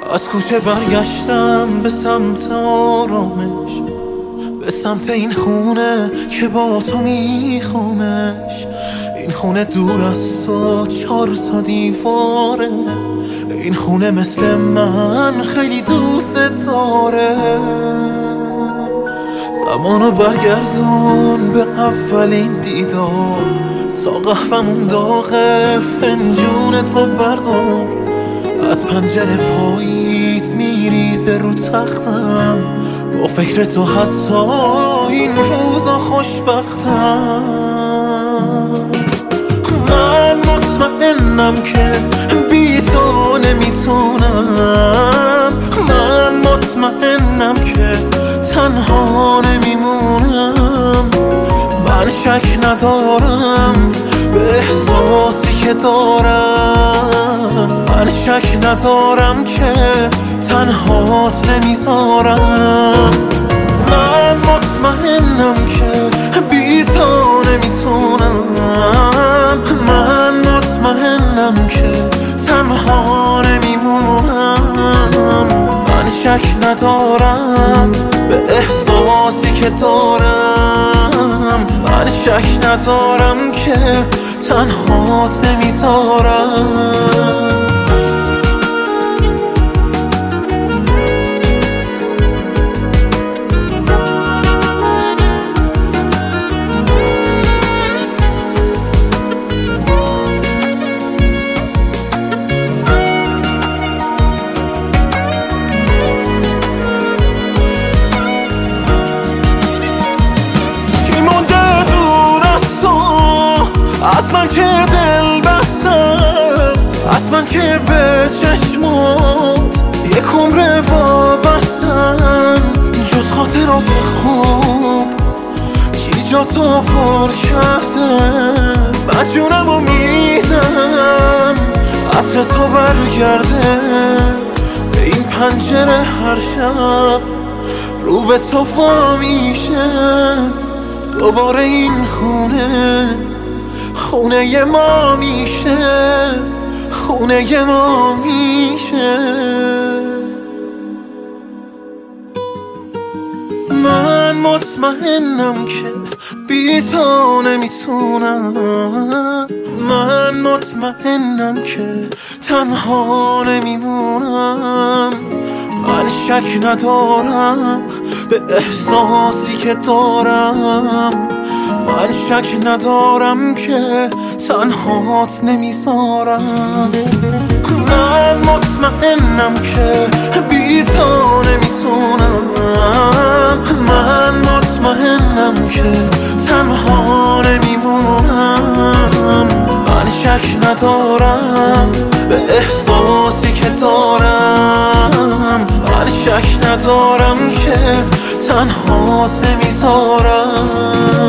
از کوچه برگشتم به سمت آرامش، به سمت این خونه که با تو میخوامش. این خونه دور از تو 4 تا دیواره، این خونه مثل من خیلی دوست داره. زمانو برگردون به اولین دیدار، تا قهوه‌مون داغه فنجون تو بردار. از پنجره پاییز میریزه رو تختم، با فکر تو حتی این روزا خوشبختم. من مطمئنم که بی تو نمیتونم، من مطمئنم که تنها نمیمونم. من شک ندارم به احساسی که دارم، من شک ندارم که تنهات نمیذارم. من مطمئنم که بی تو نمیتونم، من مطمئنم که تنها نمیمونم. من شک ندارم به احساسی که دارم، من شک ندارم که تنهات نمیذارم. از من که دل بستم، از من که به چشمات یک عمر وابستم. جز خاطرات خوب چی جا تو پر کرده، من جونمو میدم عطر تو برگرده. به این پنجره هر شب رو به تو وا میشه، دوباره این خونه ما میشه، خونه ما میشه. من مطمئنم که بی تو نمیتونم، من مطمئنم که تنها نمیمونم. من شک ندارم به احساسی که دارم، من شک ندارم که تنهات نمیذارم. من مطمئنم که بی تو نمیتونم، من مطمئنم که تنها نمیمونم. من شک ندارم به احساسی که دارم، من شک ندارم که تنهات نمیذارم.